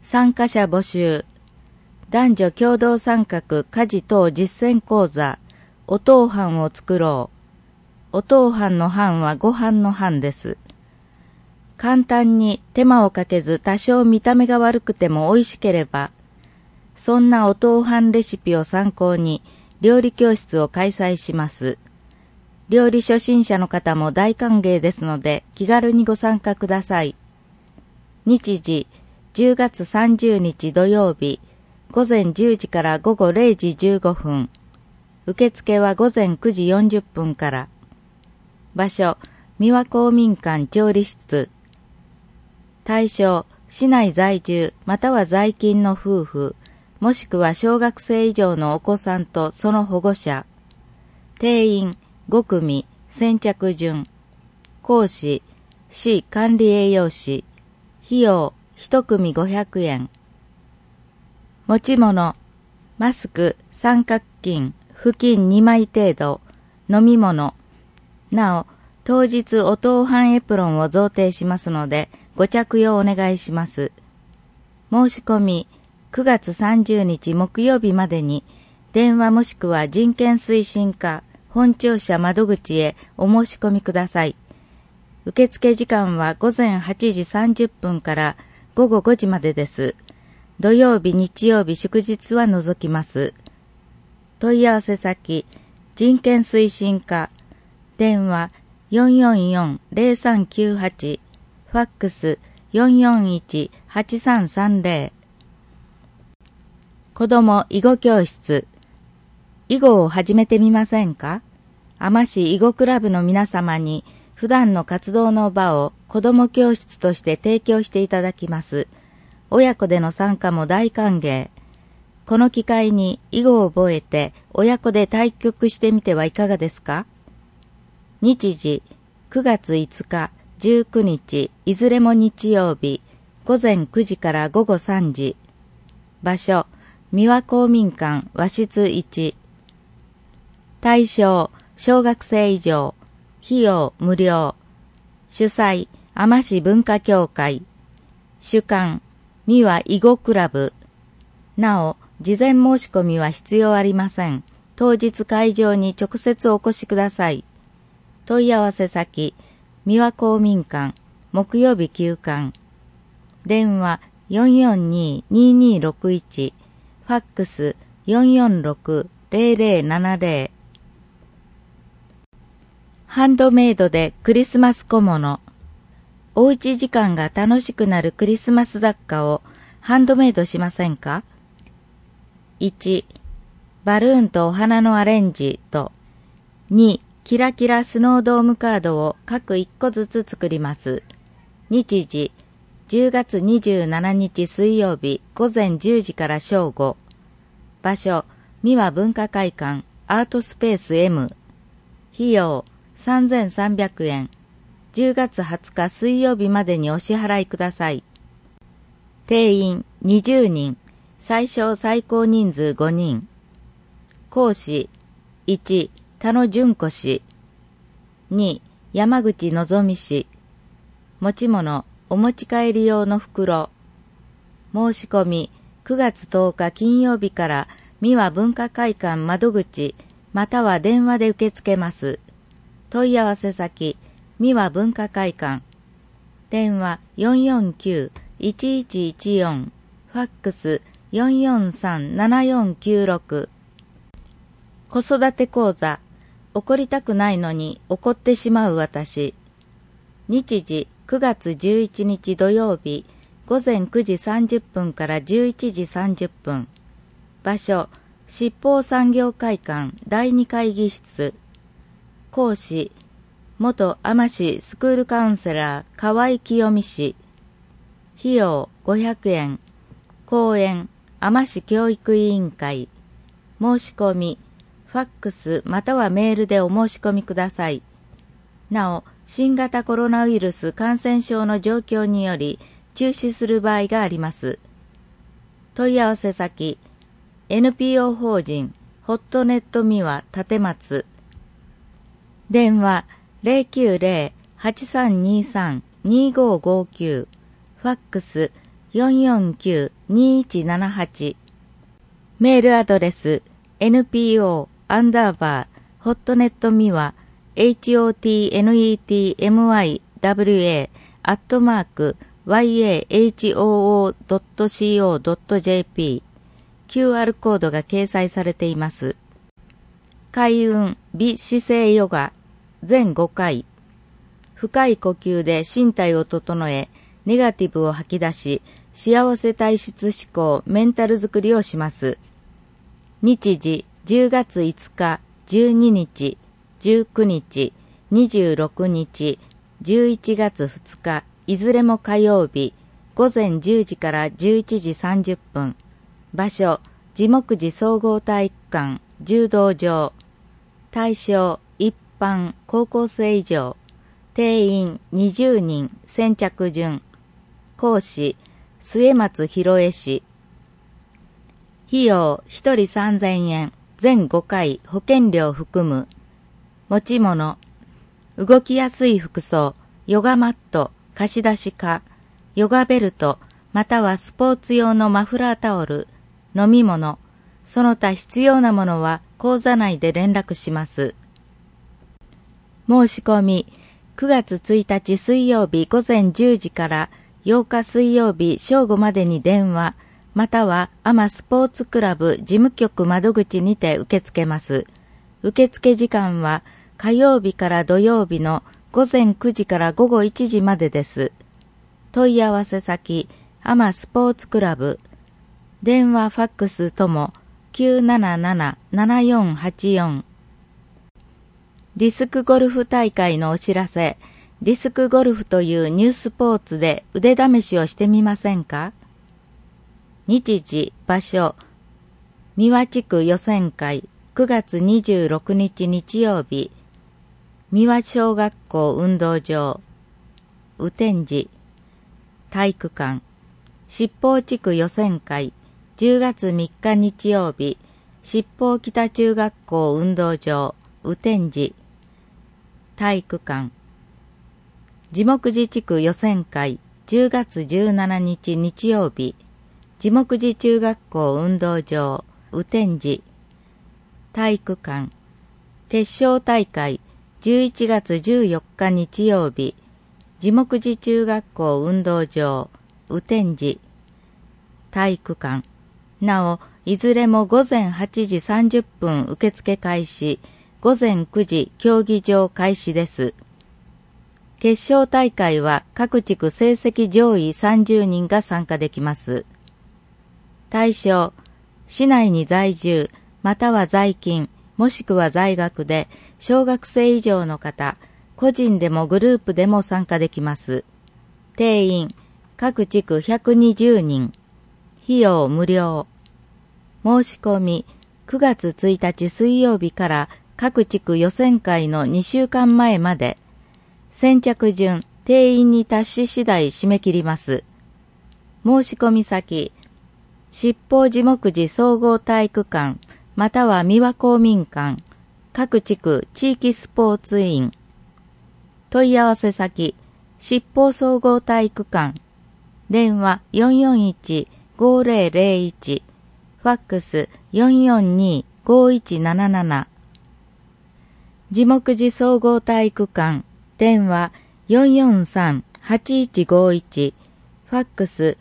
参加者募集。男女共同参画家事等実践講座。おとう飯を作ろう。おとう飯の飯はご飯の飯です。簡単に手間をかけず多少見た目が悪くても美味しければ、そんなおとう飯レシピを参考に料理教室を開催します。料理初心者の方も大歓迎ですので気軽にご参加ください。日時10月30日土曜日午前10時から午後0時15分。受付は午前9時40分から。場所、三輪公民館調理室。対象、市内在住または在勤の夫婦、もしくは小学生以上のお子さんとその保護者。定員5組、先着順。講師、市管理栄養士。費用、1組500円。持ち物、マスク、三角巾、布巾2枚程度、飲み物。なお、当日おとう飯エプロンを贈呈しますので、ご着用お願いします。申し込み、9月30日木曜日までに、電話もしくは人権推進課、本庁舎窓口へお申し込みください。受付時間は午前8時30分から午後5時までです。土曜日、日曜日、祝日は除きます。問い合わせ先、人権推進課、電話444-0398、ファックス441-8330。子ども囲碁教室。囲碁を始めてみませんか？海士囲碁クラブの皆様に普段の活動の場を子ども教室として提供していただきます。親子での参加も大歓迎。この機会に囲碁を覚えて親子で対局してみてはいかがですか？日時9月5日、19日、いずれも日曜日、午前9時から午後3時。場所、三輪公民館和室1。対象、小学生以上。費用無料。主催、海士文化協会。主幹、三輪囲碁クラブ。なお、事前申し込みは必要ありません。当日会場に直接お越しください。問い合わせ先、三輪公民館、木曜日休館。電話442-2261、ファックス446-0070。ハンドメイドでクリスマス小物。おうち時間が楽しくなるクリスマス雑貨をハンドメイドしませんか？ 1. バルーンとお花のアレンジと 2. キラキラスノードームカードを各1個ずつ作ります。日時10月27日水曜日午前10時から正午。場所三輪文化会館アートスペース M。 費用3300円。10月20日水曜日までにお支払いください。定員20人、最小最高人数5人。講師1、田野純子氏。2、山口のぞみ氏。持ち物、お持ち帰り用の袋。申し込み、9月10日金曜日から三輪文化会館窓口、または電話で受け付けます。問い合わせ先、三輪文化会館。電話449-1114、ファックス443-7496。子育て講座、怒りたくないのに怒ってしまう私。日時9月11日土曜日、午前9時30分から11時30分。場所、七宝産業会館第2会議室。講師、元海士スクールカウンセラー河合清美氏。費用500円。講演、海士教育委員会。申し込み、ファックスまたはメールでお申し込みください。なお、新型コロナウイルス感染症の状況により中止する場合があります。問い合わせ先、NPO 法人ホットネットミワ立松。電話090-8323-2559。ファックス 449-2178。メールアドレス npo_hotnetmiwa@yahoo.co.jp。 QR コードが掲載されています。開運美姿勢ヨガ全5回。深い呼吸で身体を整え、ネガティブを吐き出し、幸せ体質思考、メンタル作りをします。日時10月5日、12日、19日、26日、11月2日、いずれも火曜日、午前10時から11時30分。場所、地木寺総合体育館、柔道場。対象、一般、高校生以上。定員20人、先着順。講師、末松博恵氏。費用1人3000円、全5回保険料含む。持ち物、動きやすい服装、ヨガマット、貸し出しか、ヨガベルト、またはスポーツ用のマフラータオル、飲み物、その他必要なものは講座内で連絡します。申し込み、9月1日水曜日午前10時から8日水曜日正午までに電話、またはアマスポーツクラブ事務局窓口にて受け付けます。受付時間は火曜日から土曜日の午前9時から午後1時までです。問い合わせ先、アマスポーツクラブ。電話ファックスとも 977-7484。ディスクゴルフ大会のお知らせ。ディスクゴルフというニュースポーツで腕試しをしてみませんか？日時、場所、三輪地区予選会、9月26日日曜日、三輪小学校運動場、雨天寺、体育館、七宝地区予選会、10月3日日曜日、七宝北中学校運動場、雨天寺、体育館、地木寺地区予選会、10月17日日曜日、地木寺中学校運動場、雨天寺、体育館、決勝大会、11月14日日曜日、地木寺中学校運動場、雨天寺、体育館。なお、いずれも午前8時30分受付開始、午前9時競技場開始です。決勝大会は各地区成績上位30人が参加できます。対象、市内に在住、または在勤、もしくは在学で、小学生以上の方、個人でもグループでも参加できます。定員、各地区120人。費用無料。申し込み、9月1日水曜日から各地区予選会の2週間前まで、先着順、定員に達し次第締め切ります。申し込み先、七宝地木寺総合体育館、または三輪公民館、各地区地域スポーツ院。問い合わせ先、七宝総合体育館。電話441-5001。ファックス442-5177。地木寺総合体育館。電話443-8151。ファックス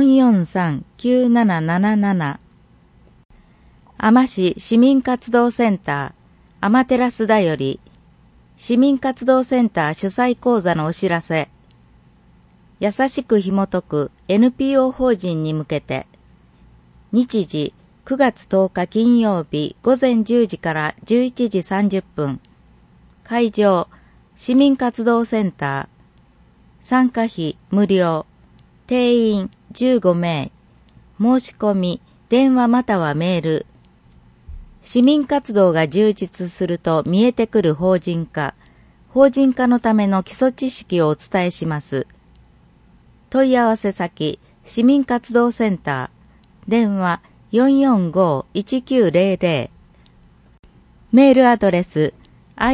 443-9777。海士市民活動センター、アマテラスだより、市民活動センター主催講座のお知らせ。優しく紐解く NPO 法人に向けて、日時9月10日金曜日午前10時から11時30分。会場、市民活動センター。参加費無料。定員15名。申し込み、電話またはメール。市民活動が充実すると見えてくる法人化。法人化のための基礎知識をお伝えします。問い合わせ先、市民活動センター。電話445-1900。メールアドレ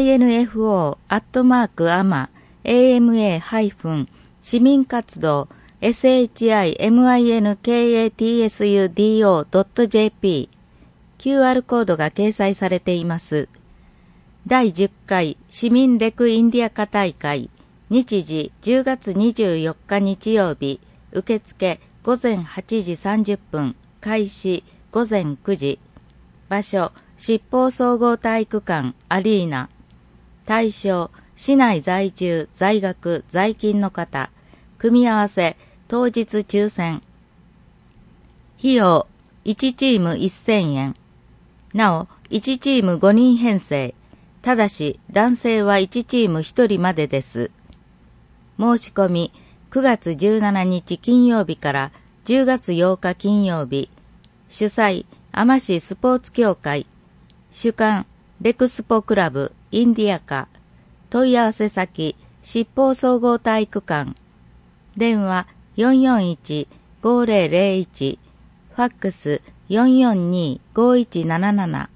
ス、info@ama-市民活動 shiminkatsud.jp QR コードが掲載されています。第10回市民レクインディアカ大会、日時10月24日日曜日、受付午前8時30分、開始午前9時。場所、七宝総合体育館アリーナ。対象、市内在住、在学、在勤の方。組み合わせ、当日抽選。費用、1チーム1000円。なお、1チーム5人編成。ただし、男性は1チーム1人までです。申し込み、9月17日金曜日から10月8日金曜日。主催、海士スポーツ協会。主幹、レクスポクラブ、インディアカ。問い合わせ先、七宝総合体育館。電話、441-5001。ファックス、442-5177。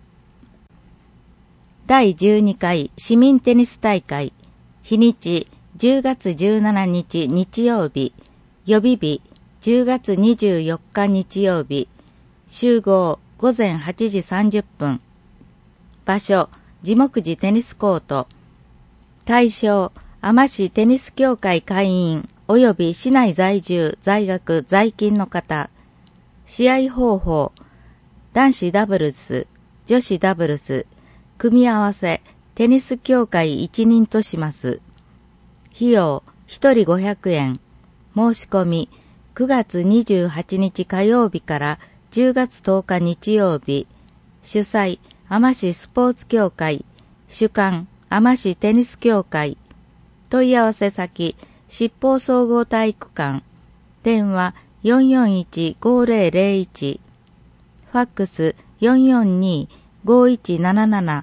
第12回市民テニス大会。日にち、10月17日日曜日。予備日、10月24日日曜日。集合、午前8時30分。場所、地木寺テニスコート。対象、海士テニス協会会員及び市内在住、在学、在勤の方。試合方法、男子ダブルス、女子ダブルス、組み合わせ、テニス協会一人とします。費用、1人500円。申し込み、9月28日火曜日から10月10日日曜日。主催、海士スポーツ協会。主幹、海士テニス協会。問い合わせ先、七宝総合体育館。電話、441-5001。ファックス、442-5177。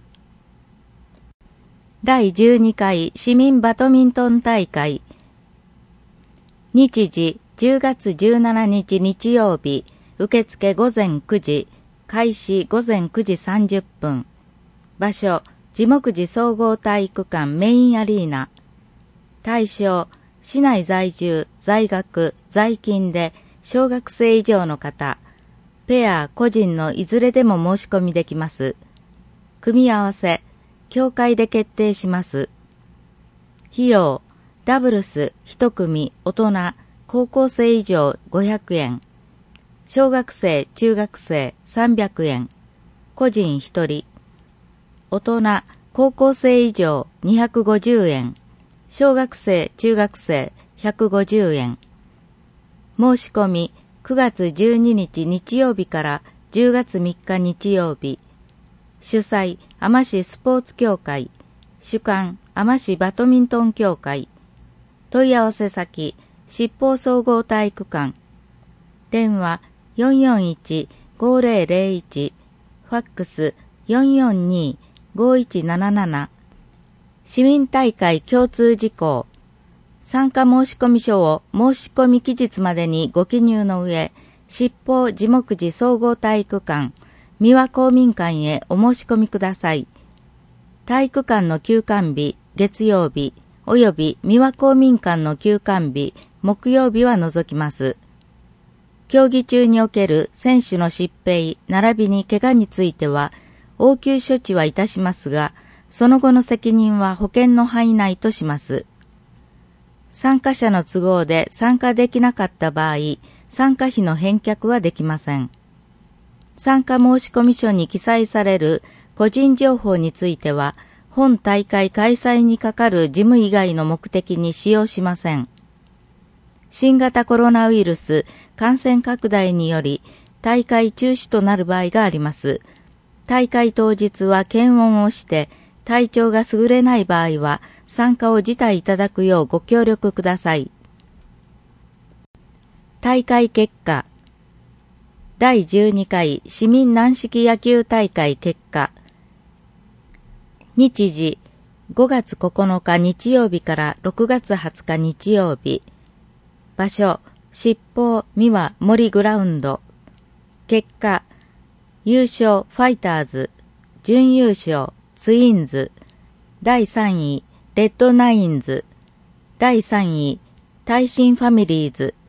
第12回市民バドミントン大会。日時10月17日日曜日、受付午前9時、開始午前9時30分。場所、地木寺総合体育館メインアリーナ。対象、市内在住、在学、在勤で小学生以上の方。ペア、個人のいずれでも申し込みできます。組み合わせ、協会で決定します。費用、ダブルス1組大人、高校生以上500円。小学生、中学生300円。個人1人。大人、高校生以上250円。小学生、中学生150円。申し込み、9月12日日曜日から10月3日日曜日。主催、海士スポーツ協会。主幹、海士バドミントン協会。問い合わせ先、七宝総合体育館。電話、441-5001。ファックス、442-5177。市民大会共通事項。参加申込書を申込期日までにご記入の上、七宝地木寺総合体育館、三輪公民館へお申し込みください。体育館の休館日、月曜日、および三輪公民館の休館日、木曜日は除きます。競技中における選手の疾病、並びに怪我については、応急処置はいたしますが、その後の責任は保険の範囲内とします。参加者の都合で参加できなかった場合、参加費の返却はできません。参加申込書に記載される個人情報については、本大会開催にかかる事務以外の目的に使用しません。新型コロナウイルス感染拡大により大会中止となる場合があります。大会当日は検温をして体調が優れない場合は参加を辞退いただくようご協力ください。大会結果。第12回市民軟式野球大会結果。日時5月9日日曜日から6月20日日曜日。場所、七宝三輪森グラウンド。結果、優勝ファイターズ、準優勝ツインズ、第3位レッドナインズ、第3位耐震ファミリーズ。